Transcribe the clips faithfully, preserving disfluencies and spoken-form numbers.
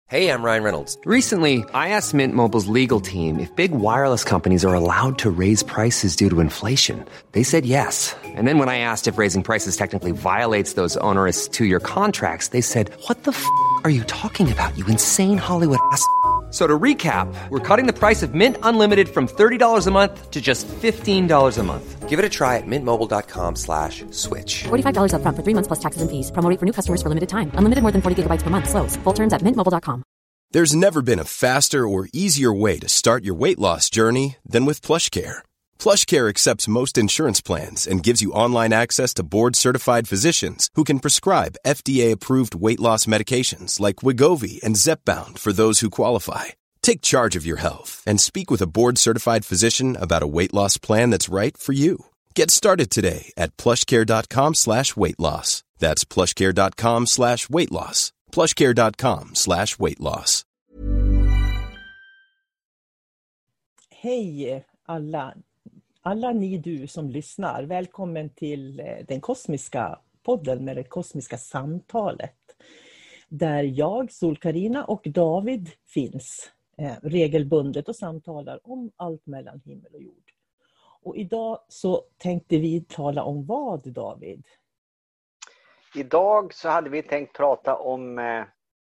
Hey, I'm Ryan Reynolds. Recently, I asked Mint Mobile's legal team if big wireless companies are allowed to raise prices due to inflation. They said yes. And then when I asked if raising prices technically violates those onerous two-year contracts, they said, "What the f*** are you talking about, you insane Hollywood ass?" So to recap, we're cutting the price of Mint Unlimited from thirty dollars a month to just fifteen dollars a month. Give it a try at mintmobile.com slash switch. forty-five dollars up front for three months plus taxes and fees. Promo rate for new customers for limited time. Unlimited more than forty gigabytes per month. Slows full terms at mint mobile dot com. There's never been a faster or easier way to start your weight loss journey than with PlushCare. PlushCare accepts most insurance plans and gives you online access to board-certified physicians who can prescribe F D A-approved weight loss medications like Wegovy and Zepbound for those who qualify. Take charge of your health and speak with a board-certified physician about a weight loss plan that's right for you. Get started today at plushcare.com slash weight loss. That's plushcare.com slash weight loss. plushcare.com slash weight loss. Hej alla, alla ni du som lyssnar. Välkommen till den kosmiska podden med det kosmiska samtalet. Där jag, Sol-Carina och David finns eh, regelbundet och samtalar om allt mellan himmel och jord. Och idag så tänkte vi tala om vad, David? Idag så hade vi tänkt prata om eh,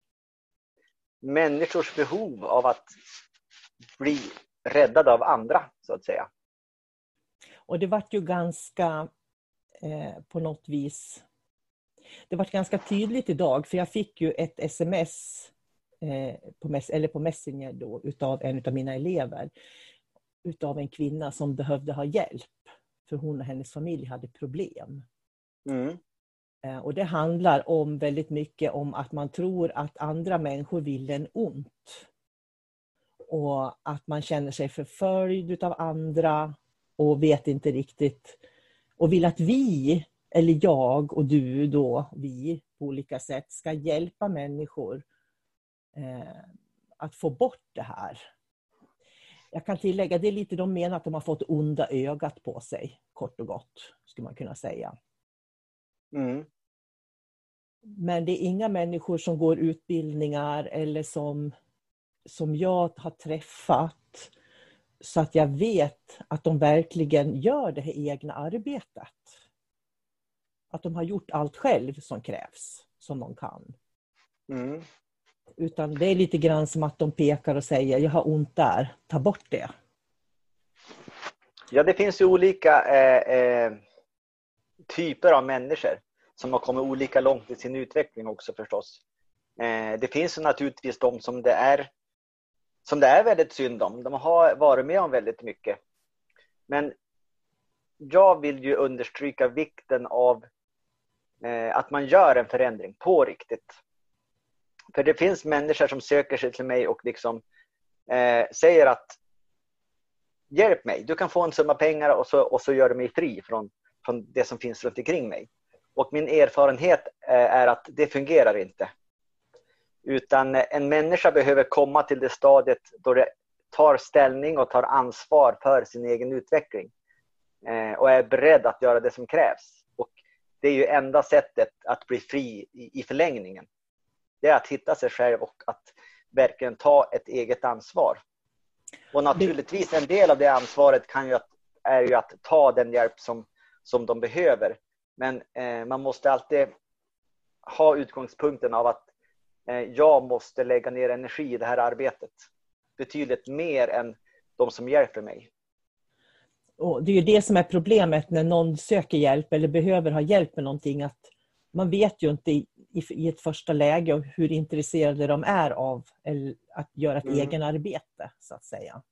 människors behov av att bli räddade av andra, så att säga. Och det var ju ganska eh, på något vis, det var ganska tydligt idag, för jag fick ju ett sms eh, på, mess, eller på Messenger då, utav en av mina elever, utav en kvinna som behövde ha hjälp, för hon och hennes familj hade problem. Mm. Och det handlar om väldigt mycket om att man tror att andra människor vill en ont. Och att man känner sig förföljd av andra och vet inte riktigt. Och vill att vi, eller jag och du då, vi på olika sätt ska hjälpa människor eh, att få bort det här. Jag kan tillägga, det är lite de menar att de har fått onda ögat på sig, kort och gott, skulle man kunna säga. Mm. Men det är inga människor som går utbildningar eller som, som jag har träffat så att jag vet att de verkligen gör det här egna arbetet. Att de har gjort allt själv som krävs, som de kan. Mm. Utan det är lite grann som att de pekar och säger, jag har ont där, ta bort det. Ja, det finns ju olika eh, eh, typer av människor som har kommit olika långt i sin utveckling också förstås. Eh, det finns ju naturligtvis de som det är som det är väldigt synd om. De har varit med om väldigt mycket. Men jag vill ju understryka vikten av eh, att man gör en förändring på riktigt. För det finns människor som söker sig till mig och liksom eh, säger att hjälp mig, du kan få en summa pengar och så, och så gör du mig fri från, från det som finns runt omkring mig. Och min erfarenhet är att det fungerar inte. Utan en människa behöver komma till det stadiet då det tar ställning och tar ansvar för sin egen utveckling. Och är beredd att göra det som krävs. Och det är ju enda sättet att bli fri i förlängningen. Det är att hitta sig själv och att verkligen ta ett eget ansvar. Och naturligtvis en del av det ansvaret kan ju att, är ju att ta den hjälp som, som de behöver. Men eh, man måste alltid ha utgångspunkten av att eh, jag måste lägga ner energi i det här arbetet. Betydligt mer än de som hjälper mig. Och det är ju det som är problemet när någon söker hjälp eller behöver ha hjälp med någonting. Att man vet ju inte i, i ett första läge hur intresserade de är av eller att göra ett mm. egenarbete, så att säga.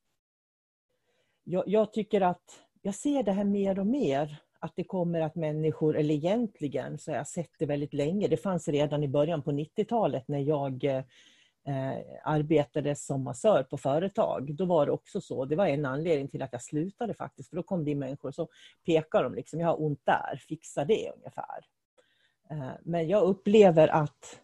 Jag, jag tycker att jag ser det här mer och mer. Att det kommer att människor, eller egentligen så har jag sett det väldigt länge. Det fanns redan i början på nittiotalet när jag eh, arbetade som massör på företag. Då var det också så. Det var en anledning till att jag slutade faktiskt. För då kom det in människor så pekar de liksom, jag har ont där, fixa det ungefär. Eh, men jag upplever att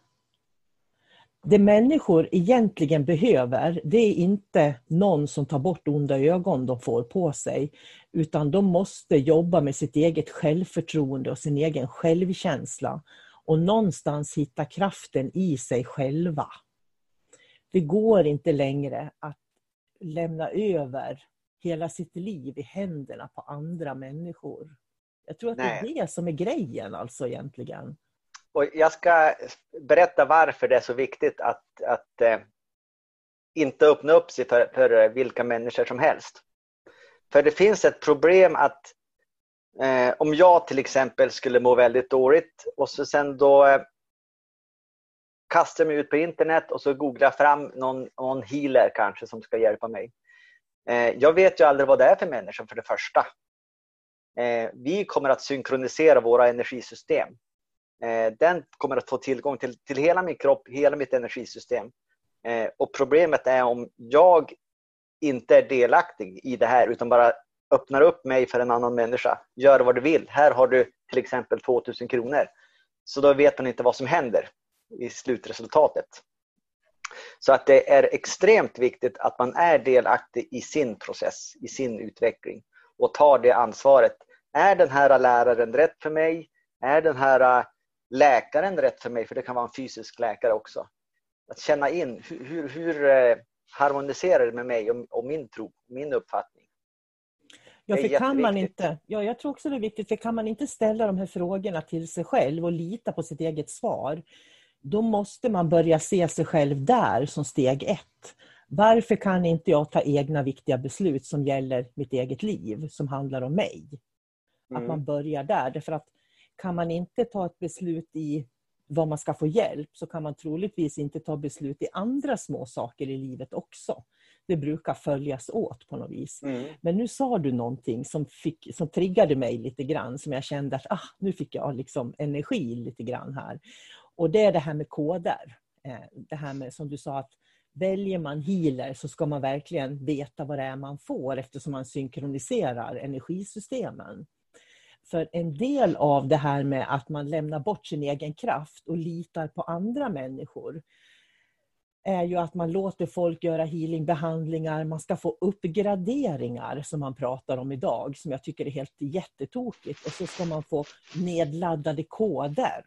det människor egentligen behöver, det är inte någon som tar bort onda ögon de får på sig. Utan de måste jobba med sitt eget självförtroende och sin egen självkänsla. Och någonstans hitta kraften i sig själva. det går inte längre att lämna över hela sitt liv i händerna på andra människor. Jag tror att Nej. det är det som är grejen alltså egentligen. Och jag ska berätta varför det är så viktigt att, att eh, inte öppna upp sig för, för vilka människor som helst. För det finns ett problem att eh, om jag till exempel skulle må väldigt dåligt och så sen då eh, kastar mig ut på internet och så googlar fram någon, någon healer kanske som ska hjälpa mig. Eh, jag vet ju aldrig vad det är för människor för det första. Eh, vi kommer att synkronisera våra energisystem. Eh, den kommer att få tillgång till, till hela min kropp, hela mitt energisystem. Eh, och problemet är om jag inte är delaktig i det här utan bara öppnar upp mig för en annan människa. Gör vad du vill. Här har du till exempel tvåtusen kronor. Så då vet man inte vad som händer i slutresultatet. Så att det är extremt viktigt att man är delaktig i sin process, i sin utveckling och tar det ansvaret. Är den här läraren rätt för mig? Är den här läkaren rätt för mig? För det kan vara en fysisk läkare också. Att känna in hur, hur, hur harmoniserar det med mig och, och min tro, min uppfattning. Ja, för kan man inte, ja, jag tror också det är viktigt, för kan man inte ställa de här frågorna till sig själv och lita på sitt eget svar, då måste man börja se sig själv där som steg ett. Varför kan inte jag ta egna viktiga beslut som gäller mitt eget liv, som handlar om mig? Mm. Att man börjar där, därför att kan man inte ta ett beslut i vad man ska få hjälp, så kan man troligtvis inte ta beslut i andra små saker i livet också. Det brukar följas åt på något vis. Mm. Men nu sa du någonting som, fick, som triggade mig lite grann, som jag kände att ah, nu fick jag liksom energi lite grann här. Och det är det här med koder. Det här med, som du sa, att väljer man healer så ska man verkligen veta vad det är man får, eftersom man synkroniserar energisystemen. För en del av det här med att man lämnar bort sin egen kraft och litar på andra människor är ju att man låter folk göra healingbehandlingar. Man ska få uppgraderingar som man pratar om idag, som jag tycker är helt jättetokigt. Och så ska man få nedladdade koder.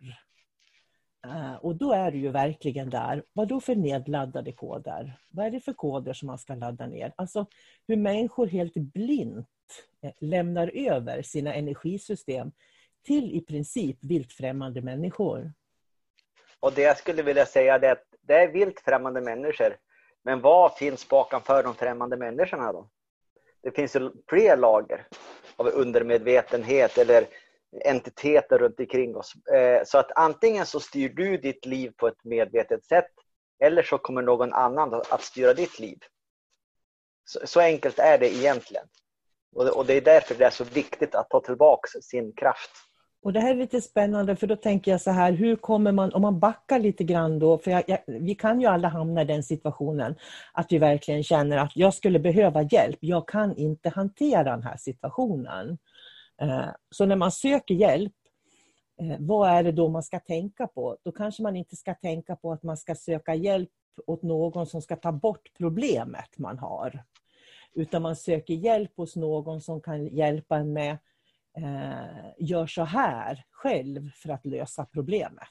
Och då är det ju verkligen där. Vad då för nedladdade koder? Vad är det för koder som man ska ladda ner? Alltså hur människor helt blint lämnar över sina energisystem till i princip vilt främmande människor. Och det jag skulle vilja säga är att det är vilt främmande människor. Men vad finns bakom för de främmande människorna då? Det finns ju fler lager av undermedvetenhet eller entiteter runt omkring oss. Så att antingen så styr du ditt liv på ett medvetet sätt, eller så kommer någon annan att styra ditt liv. Så, så enkelt är det egentligen. Och det är därför det är så viktigt att ta tillbaka sin kraft. Och det här är lite spännande, för då tänker jag så här, hur kommer man, om man backar lite grann då, för jag, jag, vi kan ju alla hamna i den situationen att vi verkligen känner att jag skulle behöva hjälp, jag kan inte hantera den här situationen. Så när man söker hjälp, vad är det då man ska tänka på? Då kanske man inte ska tänka på att man ska söka hjälp åt någon som ska ta bort problemet man har. Utan man söker hjälp hos någon som kan hjälpa en med eh, gör så här själv för att lösa problemet.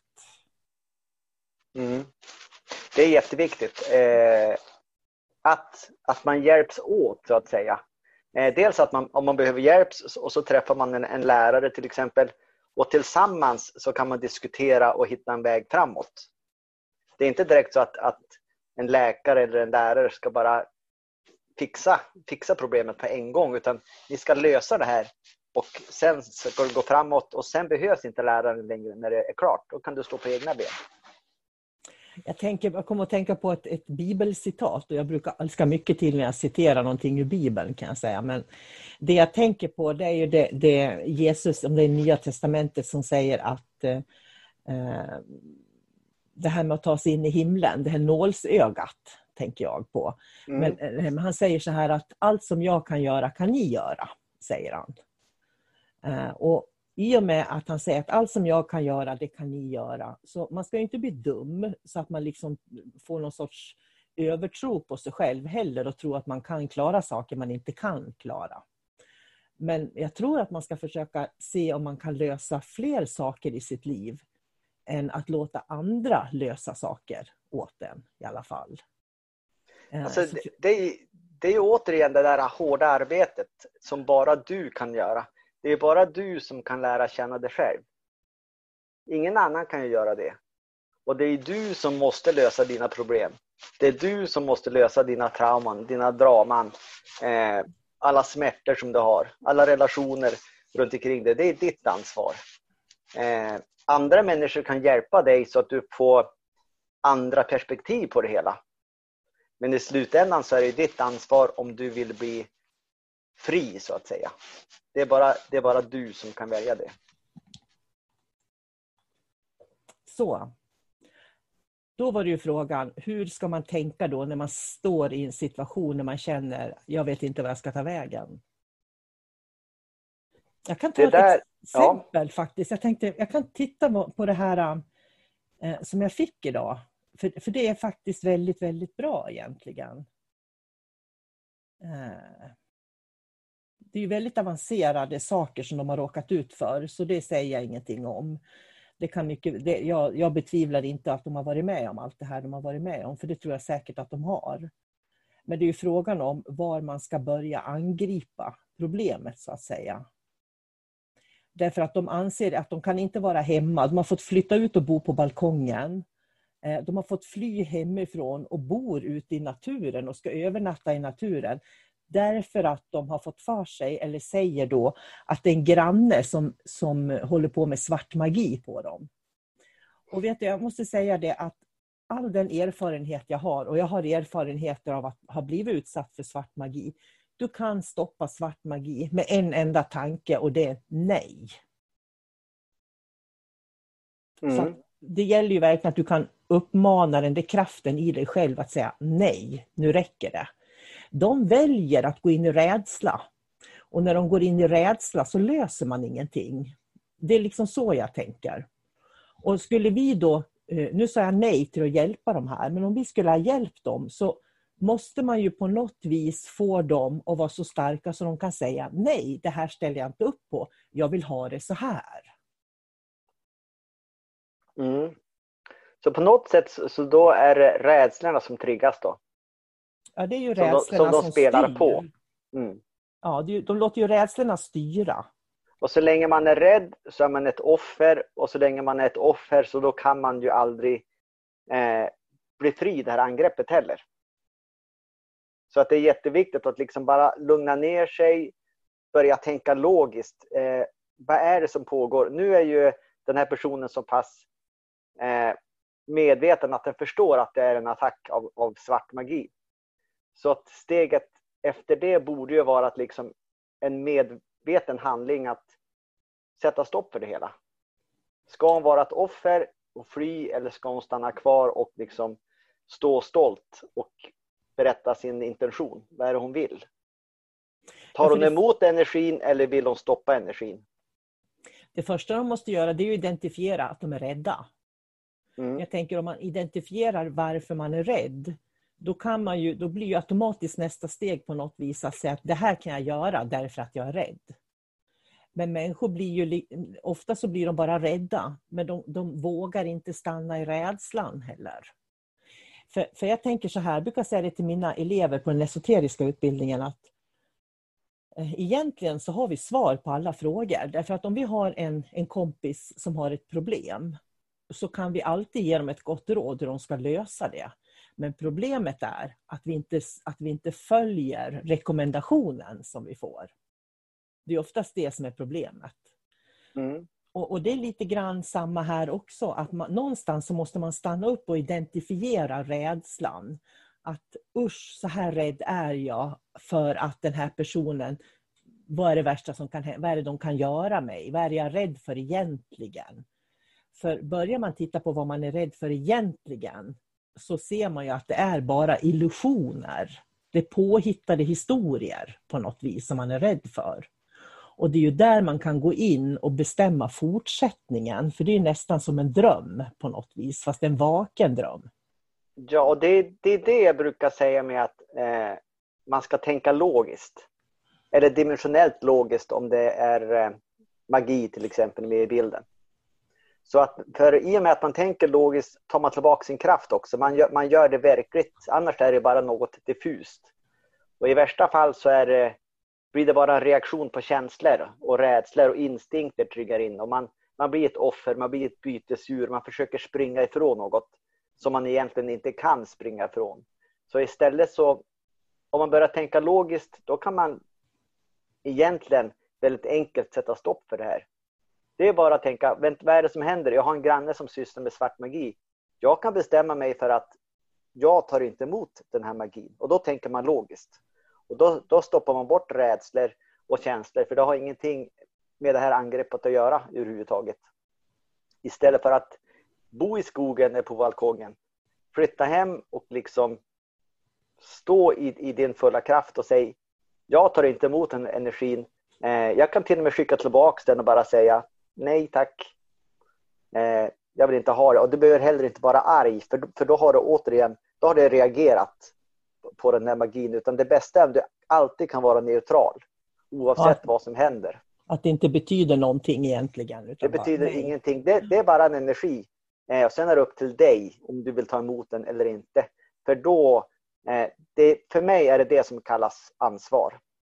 Mm. Det är jätteviktigt eh, att, att man hjälps åt, så att säga. Eh, dels att man, om man behöver hjälp och så träffar man en, en lärare till exempel. Och tillsammans så kan man diskutera och hitta en väg framåt. Det är inte direkt så att, att en läkare eller en lärare ska bara fixa, fixa problemet på en gång, utan ni ska lösa det här och sen ska det gå framåt, och sen behövs inte läraren längre när det är klart. Då kan du stå på egna ben. Jag, tänker, jag kommer att tänka på ett, ett bibelcitat, och jag brukar älska mycket till när jag citerar någonting ur Bibeln, kan jag säga. Men det jag tänker på, det är ju det, det Jesus, om det är Nya testamentet, som säger att eh, det här med att ta sig in i himlen, det här nålsögat, tänker jag på. Mm. Men, men han säger så här att allt som jag kan göra kan ni göra, säger han. Uh, och i och med att han säger att allt som jag kan göra, det kan ni göra. Så man ska ju inte bli dum så att man liksom får någon sorts övertro på sig själv heller och tro att man kan klara saker man inte kan klara. Men jag tror att man ska försöka se om man kan lösa fler saker i sitt liv än att låta andra lösa saker åt en i alla fall. Alltså, det, det, är, det är återigen det där hårda arbetet som bara du kan göra. Det är bara du som kan lära känna dig själv. Ingen annan kan ju göra det. Och det är du som måste lösa dina problem. Det är du som måste lösa dina trauman, dina draman, eh, alla smärtor som du har, alla relationer runt omkring dig. Det är ditt ansvar. Eh, andra människor kan hjälpa dig så att du får andra perspektiv på det hela. Men i slutändan så är det ditt ansvar om du vill bli fri, så att säga. Det är bara, det är bara du som kan välja det. Så. Då var det ju frågan, hur ska man tänka då när man står i en situation när man känner, jag vet inte vad jag ska ta vägen. Jag kan ta det ett där, exempel ja. faktiskt. Jag tänkte, jag kan titta på det här eh, som jag fick idag. För, för det är faktiskt väldigt, väldigt bra egentligen. Eh, det är ju väldigt avancerade saker som de har råkat ut för, så det säger jag ingenting om. Det kan mycket, det, jag, jag betvivlar inte att de har varit med om allt det här de har varit med om, för det tror jag säkert att de har. Men det är ju frågan om var man ska börja angripa problemet, så att säga. Därför att de anser att de kan inte vara hemma. De har fått flytta ut och bo på balkongen. De har fått fly hemifrån och bor ute i naturen och ska övernatta i naturen. Därför att de har fått för sig, eller säger då, att det är en granne som, som håller på med svart magi på dem. Och vet du, jag måste säga det att all den erfarenhet jag har, och jag har erfarenheter av att ha blivit utsatt för svart magi. Du kan stoppa svart magi med en enda tanke, och det är nej. Mm. Så det gäller ju verkligen att du kan uppmana den där kraften i dig själv att säga nej, nu räcker det. De väljer att gå in i rädsla. Och när de går in i rädsla så löser man ingenting. Det är liksom så jag tänker. Och skulle vi då, nu sa jag nej till att hjälpa dem här, men om vi skulle ha hjälpt dem så måste man ju på något vis få dem att vara så starka så de kan säga nej, det här ställer jag inte upp på. Jag vill ha det så här. Mm. Så på något sätt så då är det rädslorna som triggas då? Ja, det är ju som rädslorna de, som de som spelar styr. på. Mm. Ja, de, de låter ju rädslorna styra. Och så länge man är rädd så är man ett offer. Och så länge man är ett offer så då kan man ju aldrig eh, bli fri det här angreppet heller. Så att det är jätteviktigt att liksom bara lugna ner sig. Börja tänka logiskt. Eh, vad är det som pågår? Nu är ju den här personen så pass eh, medveten att den förstår att det är en attack av, av svart magi. Så att steget efter det borde ju vara att liksom en medveten handling att sätta stopp för det hela. Ska hon vara ett offer och fly, eller ska hon stanna kvar och liksom stå stolt och berätta sin intention? Vad är det hon vill? Tar hon emot energin eller vill hon stoppa energin? Det första de måste göra, det är att identifiera att de är rädda. Mm. Jag tänker om man identifierar varför man är rädd, då, kan man ju, då blir ju automatiskt nästa steg på något vis att säga att det här kan jag göra därför att jag är rädd. Men människor blir ju, ofta så blir de bara rädda, men de, de vågar inte stanna i rädslan heller. För, för jag tänker så här, jag brukar säga det till mina elever på den esoteriska utbildningen, att eh, egentligen så har vi svar på alla frågor. Därför att om vi har en, en kompis som har ett problem, så kan vi alltid ge dem ett gott råd hur de ska lösa det. Men problemet är att vi inte, att vi inte följer rekommendationen som vi får. Det är oftast det som är problemet. Mm. Och, och det är lite grann samma här också. Att man, någonstans så måste man stanna upp och identifiera rädslan. Att usch, så här rädd är jag för att den här personen, vad är det värsta som kan hända? Vad är det de kan göra mig? Vad är jag rädd för egentligen? För börjar man titta på vad man är rädd för egentligen, så ser man ju att det är bara illusioner. Det är påhittade historier på något vis som man är rädd för. Och det är ju där man kan gå in och bestämma fortsättningen. För det är nästan som en dröm på något vis, fast en vaken dröm. Ja, och det, det är det jag brukar säga med att eh, man ska tänka logiskt. Eller dimensionellt logiskt om det är eh, magi till exempel med i bilden. Så att för i och med att man tänker logiskt tar man tillbaka sin kraft också. Man gör, man gör det verkligt, annars är det bara något diffust. Och i värsta fall så är det, blir det bara en reaktion på känslor och rädslor och instinkter triggar in. Och man, man blir ett offer, man blir ett bytesdjur, man försöker springa ifrån något som man egentligen inte kan springa ifrån. Så istället så, om man börjar tänka logiskt, då kan man egentligen väldigt enkelt sätta stopp för det här. Det är bara att tänka, vad är det som händer? Jag har en granne som sysslar med svart magi. Jag kan bestämma mig för att jag tar inte emot den här magin. Och då tänker man logiskt. Och då, då stoppar man bort rädslor och känslor. För det har ingenting med det här angreppet att göra överhuvudtaget. Istället för att bo i skogen eller på balkongen. Flytta hem och liksom stå i, i din fulla kraft och säga, jag tar inte emot den energin. Eh, jag kan till och med skicka tillbaka den och bara säga, nej tack. Eh, jag vill inte ha det. Och du behöver heller inte vara arg. För, för då har du återigen, då har du reagerat på den här magin. Utan det bästa är att du alltid kan vara neutral. Oavsett ja, vad som händer. Att det inte betyder någonting egentligen. Utan det betyder bara, ingenting. Det, det är bara en energi. Eh, och sen är det upp till dig om du vill ta emot den eller inte. För då, eh, det, för mig är det det som kallas ansvar.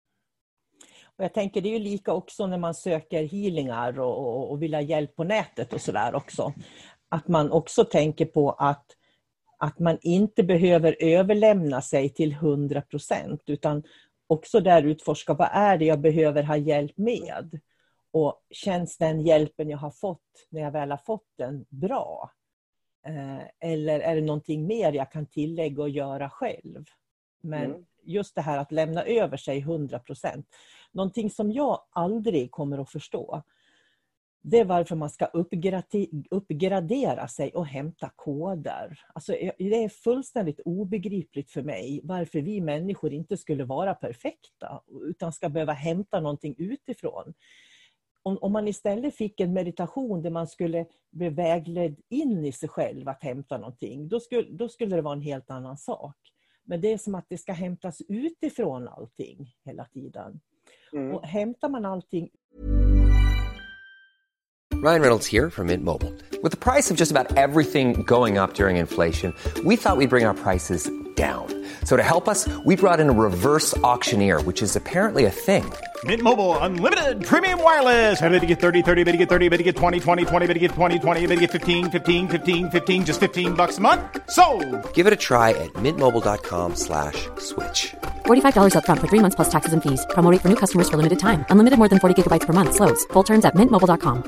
Och jag tänker det är ju lika också när man söker healingar och, och, och vill ha hjälp på nätet och sådär också. Att man också tänker på att, att man inte behöver överlämna sig till hundra procent. Utan också där utforska, vad är det jag behöver ha hjälp med? Och känns den hjälpen jag har fått när jag väl har fått den bra? Eh, eller är det någonting mer jag kan tillägga och göra själv? Men mm. just det här att lämna över sig hundra procent. Någonting som jag aldrig kommer att förstå. Det är varför man ska uppgrade- uppgradera sig och hämta koder. Alltså, det är fullständigt obegripligt för mig varför vi människor inte skulle vara perfekta. Utan ska behöva hämta någonting utifrån. Om, om man istället fick en meditation där man skulle bli vägledd in i sig själv att hämta någonting. Då skulle, då skulle det vara en helt annan sak. Men det är som att det ska hämtas utifrån allting hela tiden. Mm. Och hämtar man allting... Ryan Reynolds here from Mint Mobile. With the price of just about everything going up during inflation, we thought we'd bring our prices down. So to help us, we brought in a reverse auctioneer, which is apparently a thing. Mint Mobile Unlimited Premium Wireless. How to get thirty, thirty, how to get thirty, how to get twenty, twenty, twenty, how to get twenty, twenty, how to get fifteen, fifteen, fifteen, fifteen, just fifteen bucks a month? Sold! Give it a try at mintmobile.com slash switch. forty-five dollars up front for three months plus taxes and fees. Promo rate for new customers for limited time. Unlimited more than forty gigabytes per month. Slows full terms at mint mobile dot com.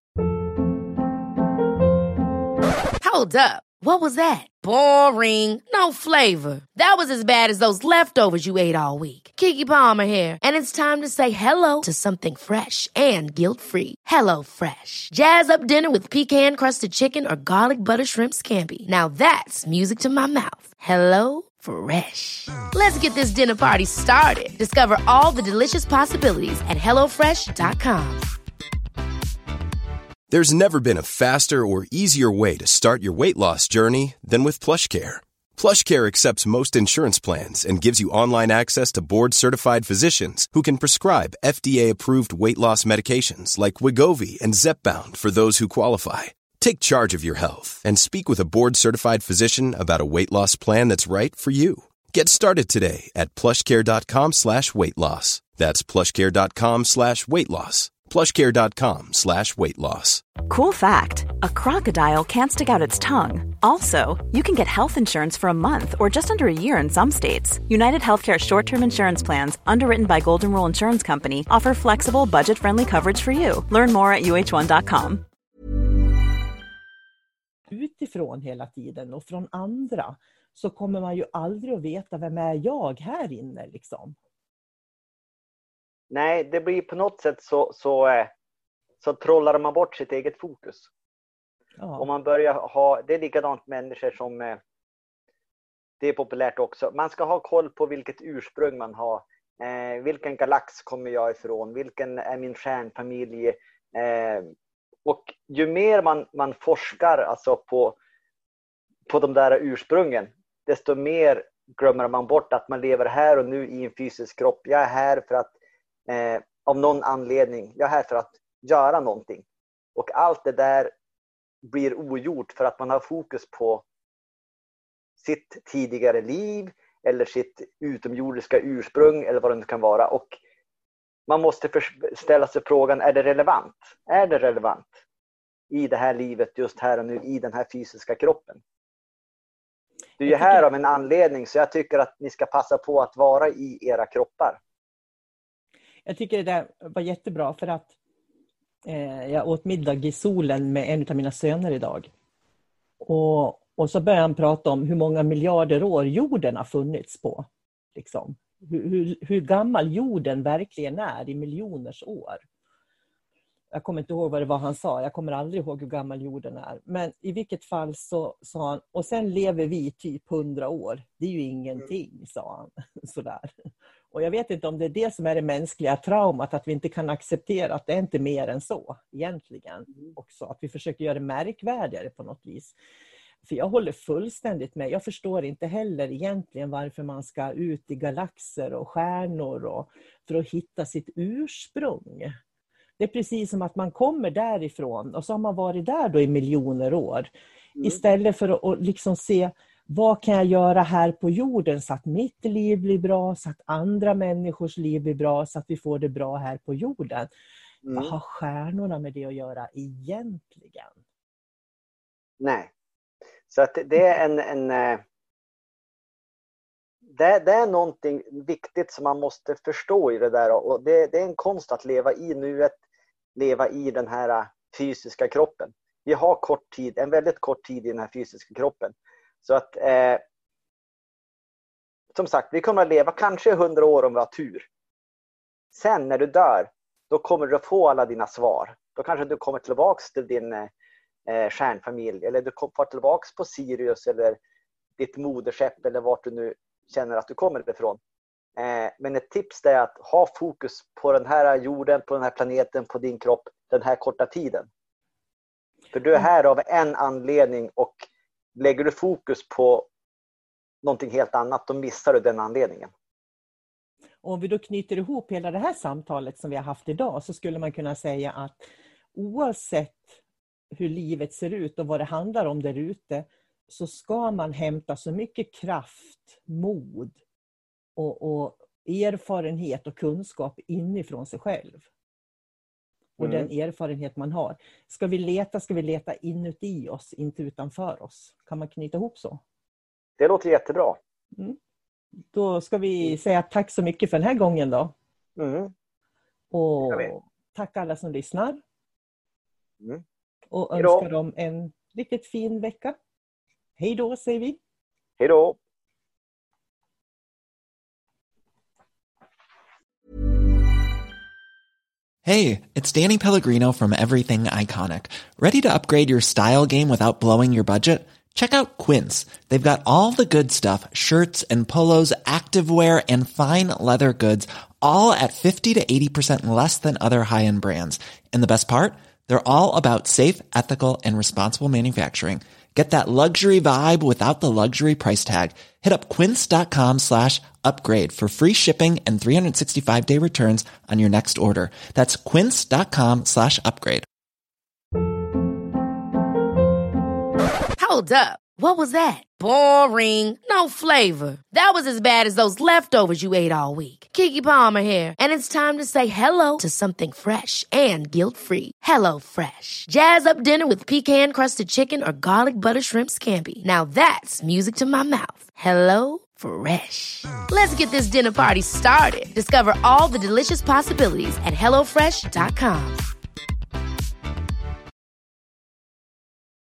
Hold up. What was that? Boring. No flavor. That was as bad as those leftovers you ate all week. Keke Palmer here. And it's time to say hello to something fresh and guilt-free. Hello Fresh. Jazz up dinner with pecan-crusted chicken or garlic butter shrimp scampi. Now that's music to my mouth. Hello Fresh. Let's get this dinner party started. Discover all the delicious possibilities at hello fresh dot com. There's never been a faster or easier way to start your weight loss journey than with PlushCare. PlushCare accepts most insurance plans and gives you online access to board-certified physicians who can prescribe F D A-approved weight loss medications like Wegovy and Zepbound for those who qualify. Take charge of your health and speak with a board-certified physician about a weight loss plan that's right for you. Get started today at plushcare.com slash weight loss. That's plushcare.com slash weight loss. plushcare.com slash weight loss. Cool fact, a crocodile can't stick out its tongue. Also, you can get health insurance for a month or just under a year in some states. United Healthcare short-term insurance plans, underwritten by Golden Rule Insurance Company, offer flexible, budget-friendly coverage for you. Learn more at u h one dot com. Utifrån hela tiden och från andra så kommer man ju aldrig att veta vem är jag här inne liksom. Nej, det blir på något sätt så, så, så trollar man bort sitt eget fokus. Ja. Om man börjar ha, det är likadant människor som, det är populärt också. Man ska ha koll på vilket ursprung man har. Eh, vilken galax kommer jag ifrån? Vilken är min stjärnfamilj? Eh, och ju mer man, man forskar alltså på, på de där ursprungen, desto mer glömmer man bort att man lever här och nu i en fysisk kropp. Jag är här för att Eh, av någon anledning. Jag är här för att göra någonting. Och allt det där blir ogjort för att man har fokus på sitt tidigare liv eller sitt utomjordiska ursprung eller vad det nu kan vara. Och man måste ställa sig frågan, är det relevant? Är det relevant i det här livet just här och nu i den här fysiska kroppen? Det är ju här av en anledning, så jag tycker att ni ska passa på att vara i era kroppar. Jag tycker det där var jättebra, för att eh, jag åt middag i solen med en av mina söner idag. Och, och så började han prata om hur många miljarder år jorden har funnits på. Liksom. Hur, hur, hur gammal jorden verkligen är i miljoners år. Jag kommer inte ihåg vad det var han sa. Jag kommer aldrig ihåg hur gammal jorden är. Men i vilket fall så sa han, och sen lever vi typ hundra år. Det är ju ingenting, sa han. Sådär. Och jag vet inte om det är det som är det mänskliga traumat. Att vi inte kan acceptera att det är inte mer än så egentligen. Också att vi försöker göra det märkvärdigare på något vis. För jag håller fullständigt med. Jag förstår inte heller egentligen varför man ska ut i galaxer och stjärnor och för att hitta sitt ursprung. Det är precis som att man kommer därifrån och så har man varit där då i miljoner år. Mm. Istället för att, att liksom se, vad kan jag göra här på jorden så att mitt liv blir bra, så att andra människors liv blir bra, så att vi får det bra här på jorden. Mm. Vad har stjärnorna med det att göra egentligen? Nej. Så att det är en, en det, det är någonting viktigt som man måste förstå i det där. Och det, det är en konst att leva i nuet, leva i den här fysiska kroppen. Vi har kort tid, en väldigt kort tid i den här fysiska kroppen. Så att eh, som sagt, vi kommer att leva kanske hundra år om vi har tur. Sen när du dör, då kommer du att få alla dina svar. Då kanske du kommer tillbaka till din eh, stjärnfamilj. Eller du kommer tillbaka på Sirius eller ditt moderskepp eller vart du nu känner att du kommer ifrån. Eh, men ett tips är att ha fokus på den här jorden, på den här planeten, på din kropp den här korta tiden. För du är här av en anledning, och lägger du fokus på någonting helt annat, då missar du den anledningen. Om vi då knyter ihop hela det här samtalet som vi har haft idag, så skulle man kunna säga att oavsett hur livet ser ut och vad det handlar om där ute, så ska man hämta så mycket kraft, mod och, och erfarenhet och kunskap inifrån sig själv. Och mm. den erfarenhet man har. Ska vi leta, ska vi leta inuti oss, inte utanför oss. Kan man knyta ihop så? Det låter jättebra. Mm. Då ska vi säga tack så mycket för den här gången då. Mm. Och tack alla som lyssnar. Mm. Och önskar dem en riktigt fin vecka. Hej då, säger vi. Hej då. Hey, it's Danny Pellegrino from Everything Iconic. Ready to upgrade your style game without blowing your budget? Check out Quince. They've got all the good stuff, shirts and polos, activewear, and fine leather goods, all at fifty to eighty percent less than other high-end brands. And the best part? They're all about safe, ethical, and responsible manufacturing. Get that luxury vibe without the luxury price tag. Hit up quince.com slash upgrade for free shipping and three sixty-five day returns on your next order. That's quince.com slash upgrade. Hold up. What was that? Boring. No flavor. That was as bad as those leftovers you ate all week. Keke Palmer here. And it's time to say hello to something fresh and guilt-free. Hello Fresh. Jazz up dinner with pecan-crusted chicken or garlic butter shrimp scampi. Now that's music to my mouth. Hello Fresh. Let's get this dinner party started. Discover all the delicious possibilities at hello fresh dot com.